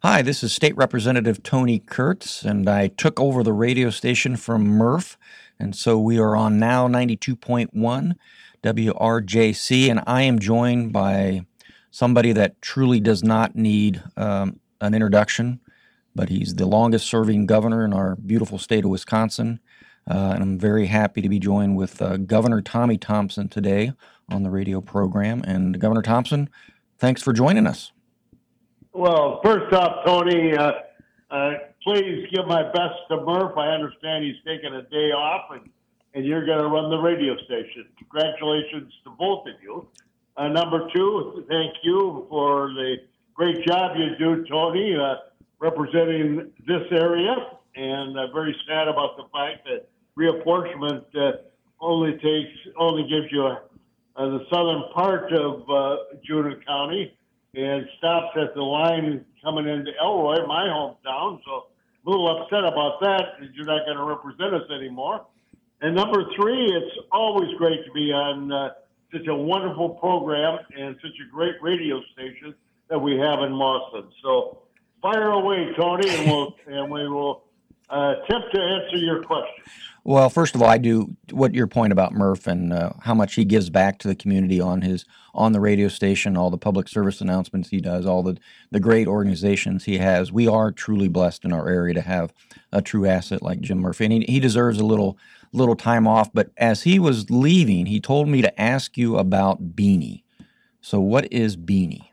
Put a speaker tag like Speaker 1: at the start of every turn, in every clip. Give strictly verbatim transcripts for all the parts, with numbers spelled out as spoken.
Speaker 1: Hi, this is State Representative Tony Kurtz, and I took over the radio station from Murph, and so we are on now ninety-two point one W R J C, and I am joined by somebody that truly does not need um, an introduction, but he's the longest-serving governor in our beautiful state of Wisconsin, uh, and I'm very happy to be joined with uh, Governor Tommy Thompson today on the radio program. And Governor Thompson, thanks for joining us.
Speaker 2: Well, first off, Tony, uh, uh, please give my best to Murph. I understand he's taking a day off, and, and you're going to run the radio station. Congratulations to both of you. Uh, number two, thank you for the great job you do, Tony, uh, representing this area. And I'm very sad about the fact that reapportionment uh, only takes only gives you uh, the southern part of uh, Juneau County, and stops at the line coming into Elroy, my hometown. So a little upset about that, because you're not going to represent us anymore. And number three, it's always great to be on uh, such a wonderful program and such a great radio station that we have in Mauston. So fire away, Tony, and we'll and we will uh, attempt to answer your questions.
Speaker 1: Well, first of all, I do what your point about Murph and uh, how much he gives back to the community on his on the radio station, all the public service announcements he does, all the, the great organizations he has. We are truly blessed in our area to have a true asset like Jim Murphy, and he, he deserves a little little time off. But as he was leaving, he told me to ask you about Beanie. So what is Beanie?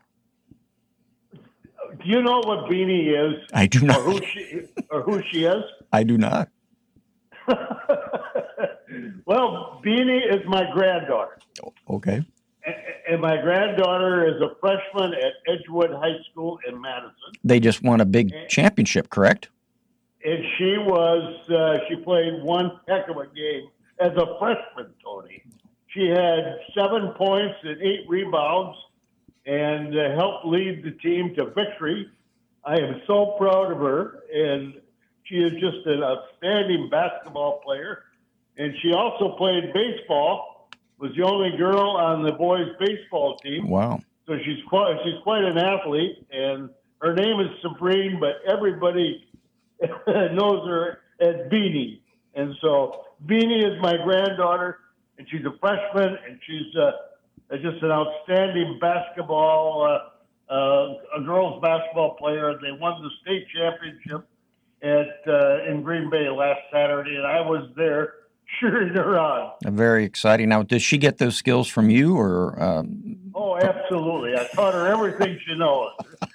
Speaker 2: Do you know what Beanie is?
Speaker 1: I do not.
Speaker 2: Or who she, or who she is?
Speaker 1: I do not.
Speaker 2: Well, Beanie is my granddaughter.
Speaker 1: Okay.
Speaker 2: And my granddaughter is a freshman at Edgewood High School in Madison.
Speaker 1: They just won a big and, championship, correct?
Speaker 2: And she was, uh, she played one heck of a game as a freshman, Tony. She had seven points and eight rebounds and uh, helped lead the team to victory. I am so proud of her, and she is just an outstanding basketball player. And she also played baseball, was the only girl on the boys' baseball team.
Speaker 1: Wow.
Speaker 2: So she's quite, she's quite an athlete, and her name is Sabrine, but everybody knows her as Beanie. And so Beanie is my granddaughter, and she's a freshman, and she's uh, just an outstanding basketball, uh, uh, a girls' basketball player. They won the state championship at uh, in Green Bay last Saturday, and I was there cheering her on.
Speaker 1: Very exciting. Now, does she get those skills from you, or? Um...
Speaker 2: Oh, absolutely. I taught her everything she knows.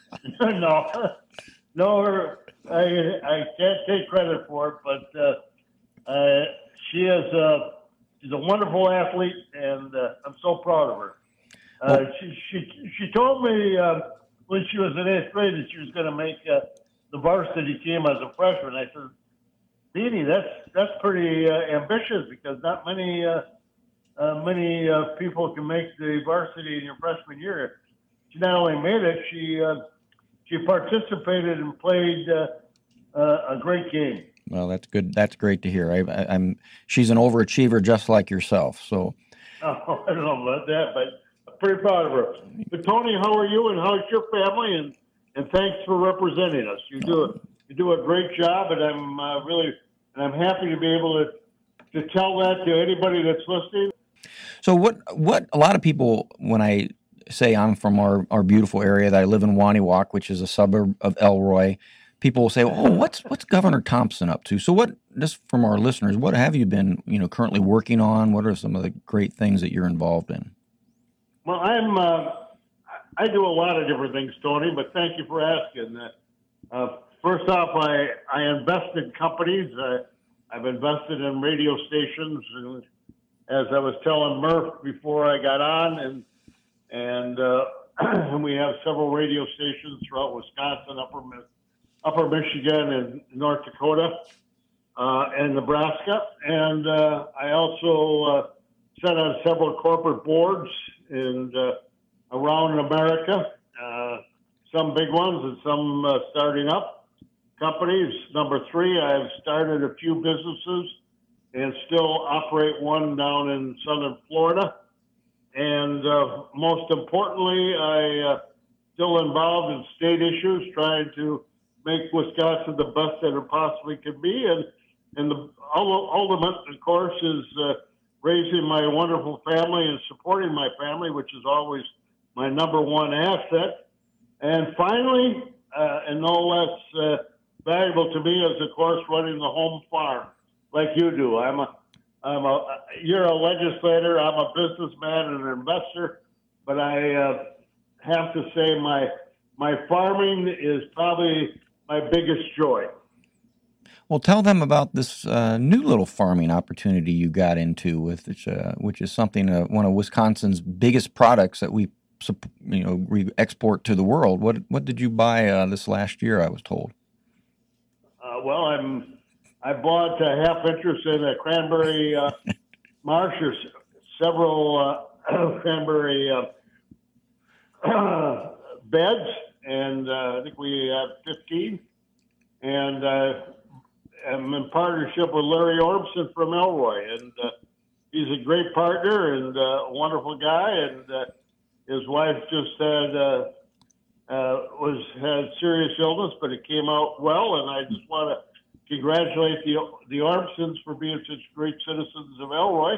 Speaker 2: no, no, her, I I can't take credit for it, but uh, uh, she is a she's a wonderful athlete, and uh, I'm so proud of her. Uh, well, she she she told me uh, when she was in eighth grade that she was going to make uh, the varsity team as a freshman. I said, Beanie, that's that's pretty uh, ambitious, because not many uh, uh, many uh, people can make the varsity in your freshman year. She not only made it, she uh, she participated and played uh, uh, a great game.
Speaker 1: Well, that's good. That's great to hear. I, I, I'm she's an overachiever just like yourself. So,
Speaker 2: oh, I don't know about that, but I'm pretty proud of her. But Tony, how are you, and how's your family? And and thanks for representing us. You do it. You do a great job, and I'm uh, really, and I'm happy to be able to, to tell that to anybody that's listening.
Speaker 1: So what, what a lot of people, when I say I'm from our, our beautiful area, that I live in Waniwak, which is a suburb of Elroy, people will say, oh, what's, what's Governor Thompson up to? So what, just from our listeners, what have you been, you know, currently working on? What are some of the great things that you're involved in?
Speaker 2: Well, I'm, uh, I do a lot of different things, Tony, but thank you for asking. Uh, First off, I, I invest in companies. Uh, I've invested in radio stations, and as I was telling Murph before I got on, and and uh, and we have several radio stations throughout Wisconsin, Upper Upper Michigan, and North Dakota, uh, and Nebraska. And uh, I also uh, sit on several corporate boards and uh, around America, uh, some big ones and some uh, starting up companies. Number three, I've started a few businesses and still operate one down in southern Florida. And uh, most importantly, I uh, still involved in state issues, trying to make Wisconsin the best that it possibly can be. And, and the ultimate, of course, is uh, raising my wonderful family and supporting my family, which is always my number one asset. And finally, uh, and no less uh, valuable to me, is, of course, running the home farm like you do. I'm a, I'm a, you're a legislator, I'm a businessman and an investor, but I uh, have to say my, my farming is probably my biggest joy.
Speaker 1: Well, tell them about this uh, new little farming opportunity you got into, with which, uh, which is something uh, one of Wisconsin's biggest products that we, you know, we export to the world. What what did you buy uh, this last year? I was told.
Speaker 2: Uh, well, I'm I bought a half interest in a cranberry uh, marsh, or several uh, cranberry uh, beds, and uh, I think we have fifteen, and. Uh, I'm in partnership with Larry Orbson from Elroy, and uh, he's a great partner and uh, a wonderful guy. And uh, his wife just had uh, uh, was had serious illness, but it came out well. And I just want to congratulate the the Orbsons for being such great citizens of Elroy,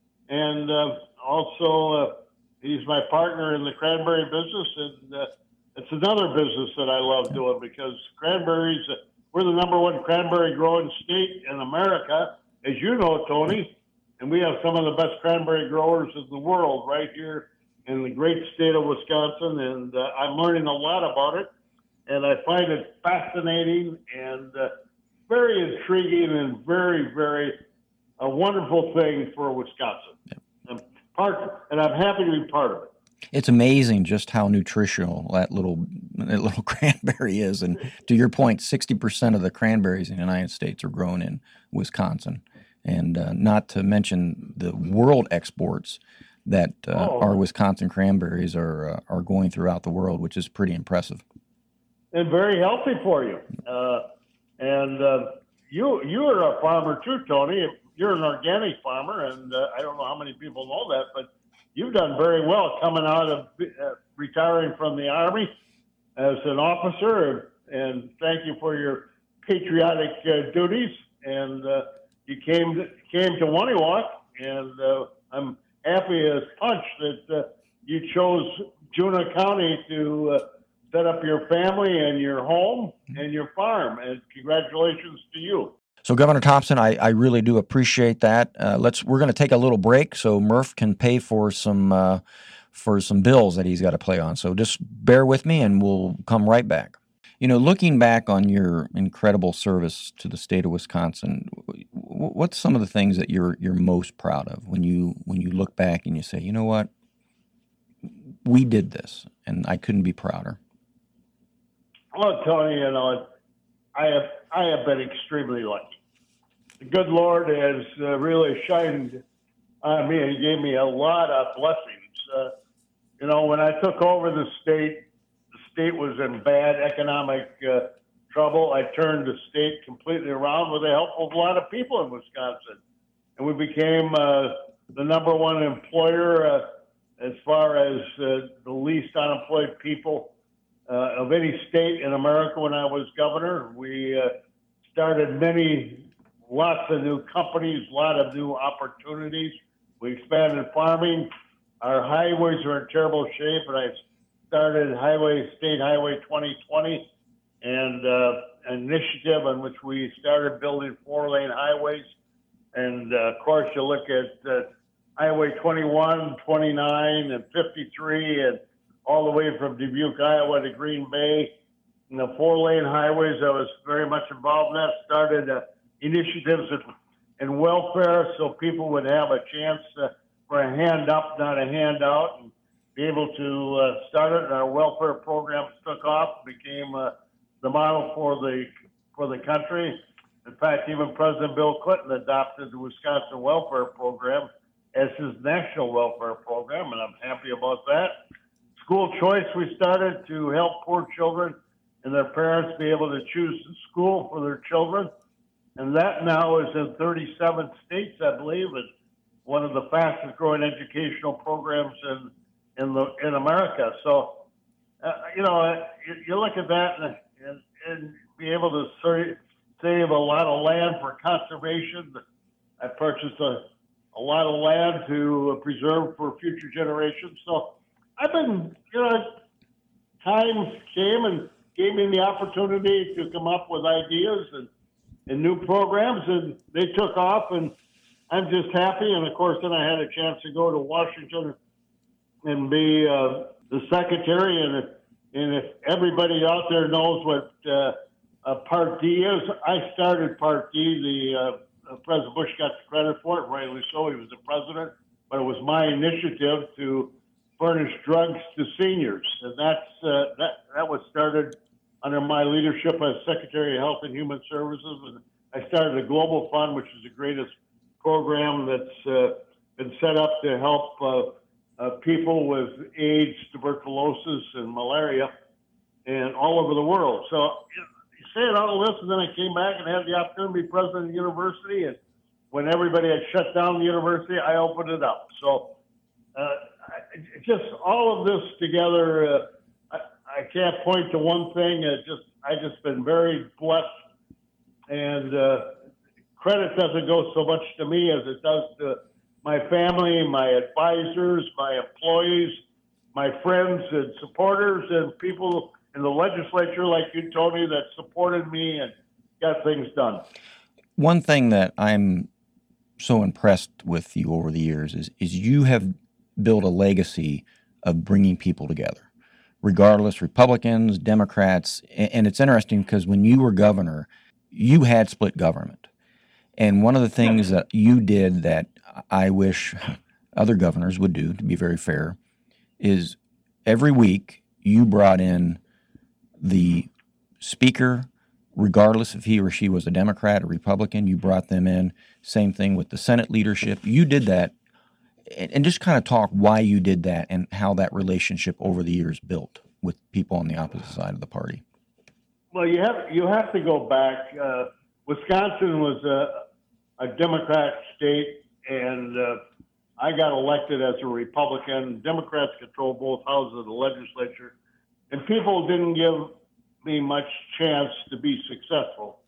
Speaker 2: and uh, also uh, he's my partner in the cranberry business, and uh, it's another business that I love doing, because cranberries. Uh, We're the number one cranberry growing state in America, as you know, Tony, and we have some of the best cranberry growers in the world right here in the great state of Wisconsin, and uh, I'm learning a lot about it, and I find it fascinating and uh, very intriguing and very, very a wonderful thing for Wisconsin.
Speaker 1: Yep.
Speaker 2: And, part, and I'm happy to be part of it.
Speaker 1: It's amazing just how nutritional that little that little cranberry is. And to your point, sixty percent of the cranberries in the United States are grown in Wisconsin. And uh, not to mention the world exports that uh,
Speaker 2: oh.
Speaker 1: our Wisconsin cranberries are uh, are going throughout the world, which is pretty impressive.
Speaker 2: And very healthy for you. Uh, and uh, you you are a farmer too, Tony. You're an organic farmer, and uh, I don't know how many people know that, but you've done very well coming out of uh, retiring from the Army as an officer, and thank you for your patriotic uh, duties. And uh, you came to, came to Waniwak, and uh, I'm happy as punch that uh, you chose Juna County to uh, set up your family and your home and your farm. And congratulations to you.
Speaker 1: So, Governor Thompson, I, I really do appreciate that. Uh, let's we're going to take a little break so Murph can pay for some uh, for some bills that he's got to play on. So just bear with me, and we'll come right back. You know, looking back on your incredible service to the state of Wisconsin, what's some of the things that you're you're most proud of when you when you look back and you say, you know what, we did this, and I couldn't be prouder.
Speaker 2: Well, Tony, you know, I have I have been extremely lucky. The good Lord has uh, really shined on me and gave me a lot of blessings. Uh, you know, when I took over the state, the state was in bad economic uh, trouble. I turned the state completely around with the help of a lot of people in Wisconsin. And we became uh, the number one employer uh, as far as uh, the least unemployed people uh, of any state in America when I was governor. We uh, started many lots of new companies, a lot of new opportunities. We expanded farming. Our highways are in terrible shape, and I started Highway State Highway twenty twenty, and uh, an initiative in which we started building four-lane highways. And uh, of course, you look at uh, Highway twenty-one, twenty-nine, and fifty-three, and all the way from Dubuque, Iowa to Green Bay. And the four-lane highways, I was very much involved in that. Started uh, initiatives in, in welfare so people would have a chance uh, for a hand up, not a handout, and be able to uh, start it. And our welfare programs took off, became uh, the model for the for the country. In fact, even President Bill Clinton adopted the Wisconsin Welfare Program as his national welfare program, and I'm happy about that. School choice we started to help poor children and their parents be able to choose the school for their children. And that now is in thirty-seven states, I believe. It's one of the fastest growing educational programs in in the in America. So uh, you know, uh, you, you look at that and, and, and be able to ser- save a lot of land for conservation. I purchased a, a lot of land to preserve for future generations. So I've been, you know, times came and gave me the opportunity to come up with ideas and, and new programs, and they took off, and I'm just happy. And of course, then I had a chance to go to Washington and be uh, the secretary. And if, and if everybody out there knows what uh, uh, Part D is, I started Part D. The uh, President Bush got the credit for it, rightly so. He was the president, but it was my initiative to furnish drugs to seniors, and that's uh, that that was started under my leadership as Secretary of Health and Human Services. And I started a global fund, which is the greatest program that's uh, been set up to help uh, uh, people with AIDS, tuberculosis, and malaria, and all over the world. So you, know, you say it all this, and then I came back and had the opportunity to be president of the university. And when everybody had shut down the university, I opened it up. So. Uh, I, just all of this together, uh, I, I can't point to one thing. It just I just been very blessed, and uh, credit doesn't go so much to me as it does to my family, my advisors, my employees, my friends and supporters, and people in the legislature like you, Tony, that supported me and got things done.
Speaker 1: One thing that I'm so impressed with you over the years is is you have build a legacy of bringing people together, regardless, Republicans, Democrats. And it's interesting because when you were governor, you had split government. And one of the things that you did that I wish other governors would do, to be very fair, is every week you brought in the speaker, regardless if he or she was a Democrat or Republican, you brought them in. Same thing with the Senate leadership. You did that. And just kind of talk why you did that and how that relationship over the years built with people on the opposite side of the party.
Speaker 2: Well, you have you have to go back. Uh, Wisconsin was a, a Democrat state, and uh, I got elected as a Republican. Democrats control both houses of the legislature, and people didn't give me much chance to be successful.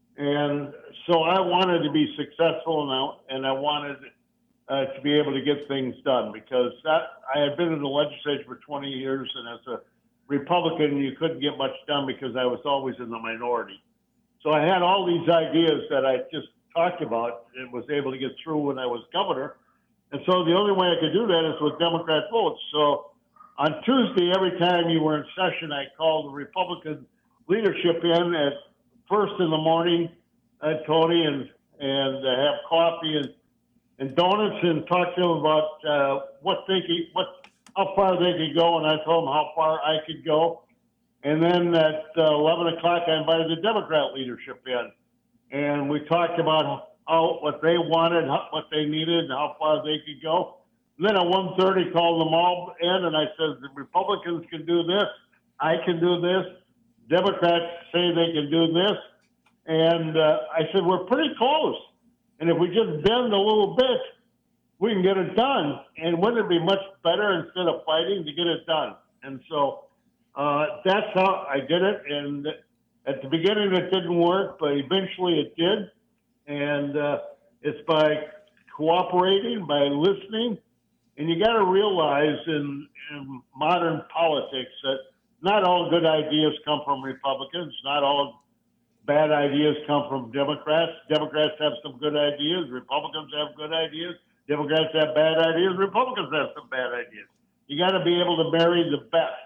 Speaker 2: And so I wanted to be successful, and I, and I wanted Uh, to be able to get things done, because that I had been in the legislature for twenty years, and as a Republican, you couldn't get much done because I was always in the minority. So I had all these ideas that I just talked about and was able to get through when I was governor. And so the only way I could do that is with Democrat votes. So on Tuesday, every time you were in session, I called the Republican leadership in at first in the morning, uh, Tony, and and uh, have coffee and and donuts and talk to them about uh, what they could, what, how far they could go, and I told them how far I could go. And then at uh, eleven o'clock, I invited the Democrat leadership in, and we talked about how what they wanted, how, what they needed, and how far they could go. And then at one thirty, called them all in, and I said, the Republicans can do this, I can do this, Democrats say they can do this, and uh, I said, we're pretty close. And if we just bend a little bit, we can get it done. And wouldn't it be much better instead of fighting to get it done? And so uh, that's how I did it. And at the beginning, it didn't work, but eventually it did. And uh, it's by cooperating, by listening. And you got to realize in, in modern politics that not all good ideas come from Republicans, not all bad ideas come from Democrats. Democrats have some good ideas. Republicans have good ideas. Democrats have bad ideas. Republicans have some bad ideas. You got to be able to marry the best.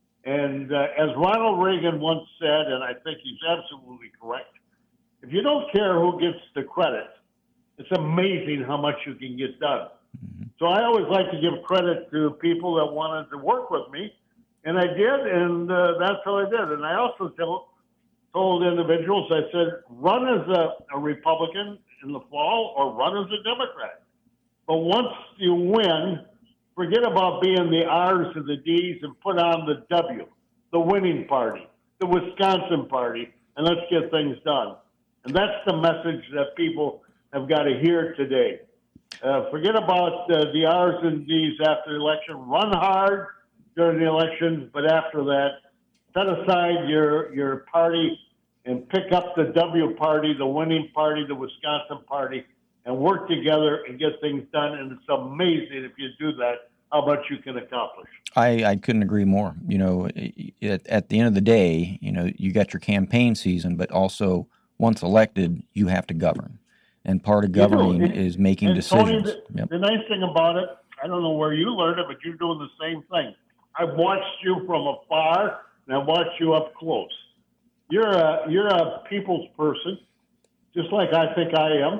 Speaker 2: And uh, as Ronald Reagan once said, and I think he's absolutely correct, if you don't care who gets the credit, it's amazing how much you can get done. Mm-hmm. So I always like to give credit to people that wanted to work with me, and I did, and uh, that's how I did. And I also tell told individuals, I said, run as a, a Republican in the fall or run as a Democrat. But once you win, forget about being the R's and the D's and put on the W, the winning party, the Wisconsin party, and let's get things done. And that's the message that people have got to hear today. Uh, forget about uh, the R's and D's after the election. Run hard, during the election, but after that, set aside your your party and pick up the W party, the winning party, the Wisconsin party, and work together and get things done. And it's amazing if you do that, how much you can accomplish.
Speaker 1: I, I couldn't agree more. You know, at, at the end of the day, you know, you got your campaign season, but also once elected, you have to govern. And part of governing
Speaker 2: and,
Speaker 1: is making
Speaker 2: and
Speaker 1: decisions.
Speaker 2: Tony, the,
Speaker 1: yep.
Speaker 2: the nice thing about it, I don't know where you learned it, but you're doing the same thing. I've watched you from afar, and I've watched you up close. You're a you're a people's person, just like I think I am,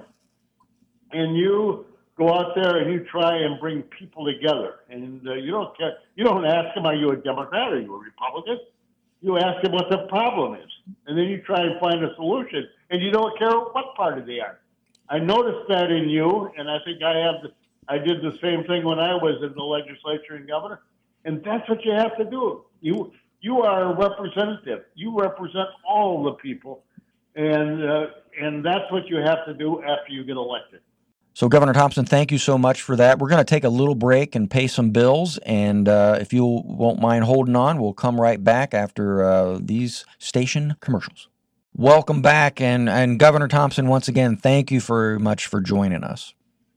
Speaker 2: and you go out there and you try and bring people together. And uh, you don't care. You don't ask them, "Are you a Democrat? Are you a Republican?" You ask them what the problem is, and then you try and find a solution. And you don't care what party they are. I noticed that in you, and I think I have. The, I did the same thing when I was in the legislature and governor, and that's what you have to do. You you are a representative. You represent all the people, and uh, and that's what you have to do after you get elected.
Speaker 1: So, Governor Thompson, thank you so much for that. We're going to take a little break and pay some bills, and uh, if you won't mind holding on, we'll come right back after uh, these station commercials. Welcome back, and, and Governor Thompson, once again, thank you very much for joining us.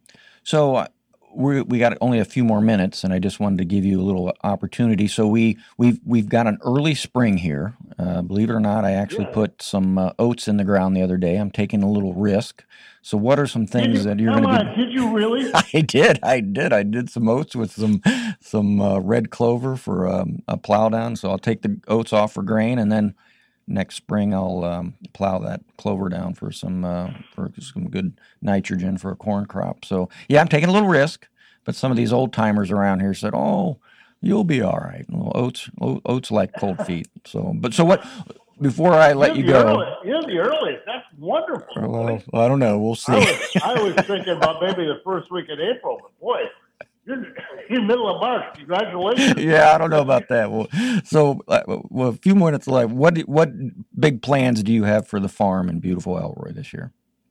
Speaker 1: So uh, we we got only a few more minutes, and I just wanted to give you a little opportunity. So we we've we've got an early spring here. Uh, believe it or not, I actually
Speaker 2: Yeah.
Speaker 1: put some uh, oats in the ground the other day. I'm taking a little risk. So what are some
Speaker 2: Did
Speaker 1: things
Speaker 2: you,
Speaker 1: that you're
Speaker 2: come
Speaker 1: going to
Speaker 2: on,
Speaker 1: be?
Speaker 2: did you really?
Speaker 1: I did, I did, I did some oats with some some uh, red clover for um, a plow down. So I'll take the oats off for grain, and then next spring I'll um, plow that clover down for some uh, for some good nitrogen for a corn crop. So yeah, I'm taking a little risk, but some of these old timers around here said, "Oh, you'll be all right." Well, oats o- oats like cold feet. So, but so what? Before I let you
Speaker 2: You're the
Speaker 1: go,
Speaker 2: early- You're the earliest. That's wonderful.
Speaker 1: well, I don't know. We'll
Speaker 2: I
Speaker 1: see.
Speaker 2: was I was thinking about maybe the first week in April, but boy, you're you're middle of March. Congratulations.
Speaker 1: Yeah, I don't know about that. Well, so uh, well, a few more minutes left. What do- what big plans do you have for the farm in beautiful Elroy this year?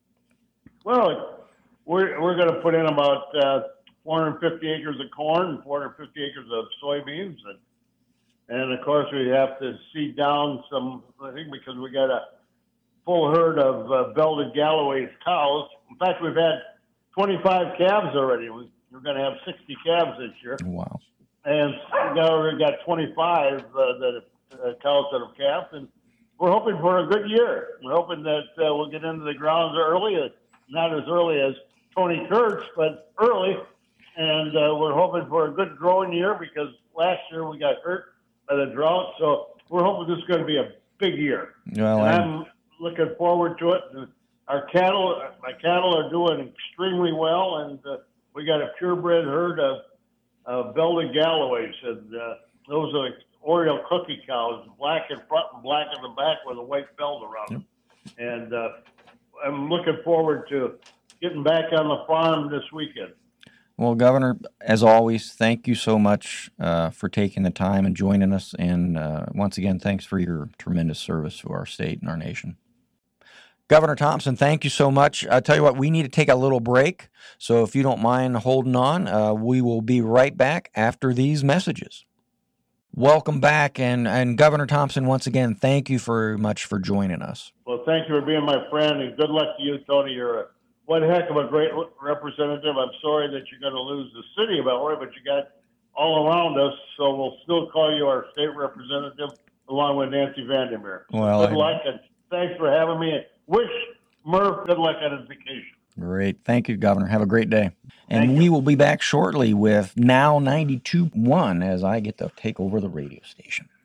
Speaker 2: Well, we're we're going to put in about uh, four hundred fifty acres of corn and four hundred fifty acres of soybeans, and and of course we have to seed down some. I think because we got a full herd of uh, Belden Galloway's cows. In fact, we've had twenty-five calves already. We, we're going to have sixty calves this year,
Speaker 1: Wow.
Speaker 2: and we got already got twenty-five uh, that have, uh, cows that have calved, and we're hoping for a good year. We're hoping that uh, we'll get into the grounds early, uh, not as early as Tony Kurtz, but early, and uh, we're hoping for a good growing year because last year we got hurt by the drought, so we're hoping this is going to be a big year.
Speaker 1: Well,
Speaker 2: And
Speaker 1: I,
Speaker 2: I'm looking forward to it. Our cattle, my cattle are doing extremely well, and uh, we got a purebred herd of uh, Belden Galloways, and uh, those are Oriole cookie cows, black in front and black in the back with a white belt around them. And uh, I'm looking forward to getting back on the farm this weekend.
Speaker 1: well, Governor, as always, thank you so much uh, for taking the time and joining us. And uh, once again, thanks for your tremendous service to our state and our nation. Governor Thompson, thank you so much. I tell you what, we need to take a little break. So if you don't mind holding on, uh, we will be right back after these messages. Welcome back, and, and Governor Thompson, once again, thank you very much for joining us.
Speaker 2: Well, thank you for being my friend, and good luck to you, Tony. You're a one heck of a great representative. I'm sorry that you're going to lose the city of Elroy, but you got all around us, so we'll still call you our state representative along with Nancy Vandermeer.
Speaker 1: Well,
Speaker 2: good
Speaker 1: I-
Speaker 2: luck, and thanks for having me. Wish Murph good luck on his vacation.
Speaker 1: Great. Thank you, Governor. Have a great day. And
Speaker 2: Thank
Speaker 1: we
Speaker 2: you.
Speaker 1: will be back shortly with Now ninety-two point one as I get to take over the radio station.